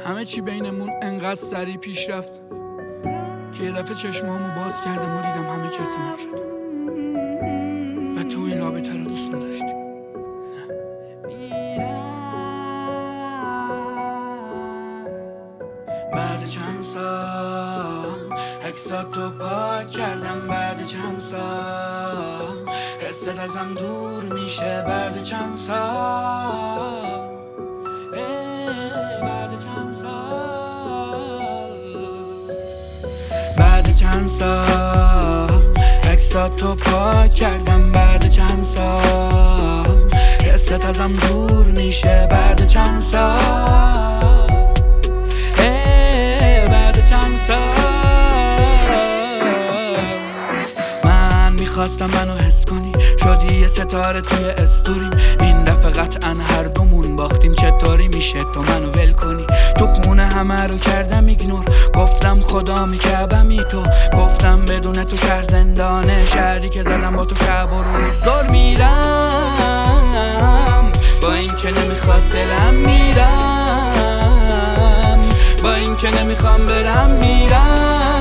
همه چی بینمون انقدر سریع پیش رفت که یه دفعه چشمامو باز کردم و دیدم همه کس من شد و تو این رابطه رو دوست نداشتی. بعد چند سال عکساتو پاک کردم، بعد چند سال حست ازم دور میشه، بعد چند سال بعد چند سال عکساتو پاک کردم، بعد چند سال حست ازم دور میشه، بعد چند سال بعد چند سال من میخواستم منو حس کنی، شدی یه ستاره توی استوریم. این دفعه قطعا هر دومون باختیم، چطوری میشه تو منو ول کنی؟ تو خونه همه رو کردم ایگنور، گفتم خدا میکبمی تو، گفتم بدون تو شهر زندانه، شهری که زدم با تو شب و روز دور میرم، با این که نمیخواد دلم میرم، با این که نمیخوام برم میرم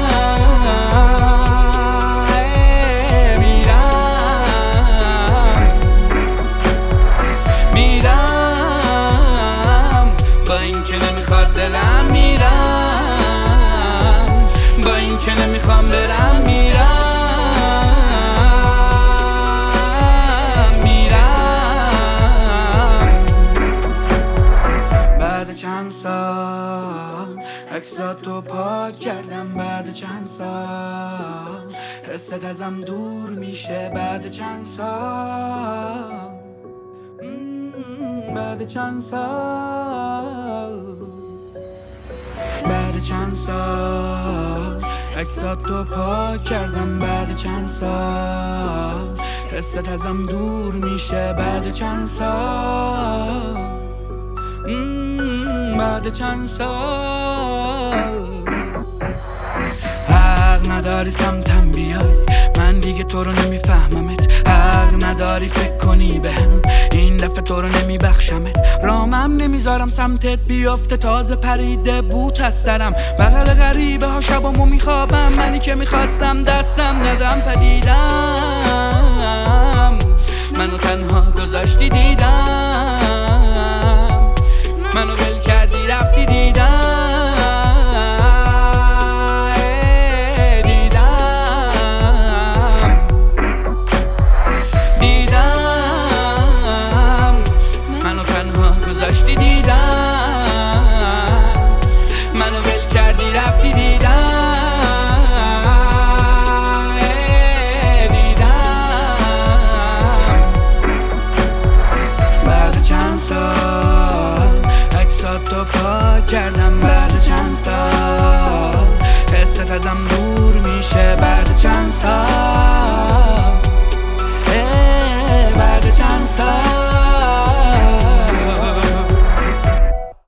با این که نمیخواد دلم میرم، با این که نمیخوام برم میرم. بعد چند سال عکساتو پاک کردم، بعد چند سال حست ازم دور میشه، بعد چند سال بعد چند سال بعد چند سال عکساتو پاک کردم، بعد چند سال حست ازم دور میشه، بعد چند سال بعد چند سال حق نداری سمتم بیای، من دیگه تو رو نمیفهممت، حق نداری فکر کنی بهم، این دفعه تو رو نمیبخشمت، رامم نمیذارم سمتت بیافته، تازه پریده بوت از سرم، بغل غریبه ها شبامو میخوابم، منی که میخواستم دستم ندم پدیدم، منو تنها گذاشتی دیدم، منو ول کردی رفتی دیدم کردم، بعد چند سال حست ازم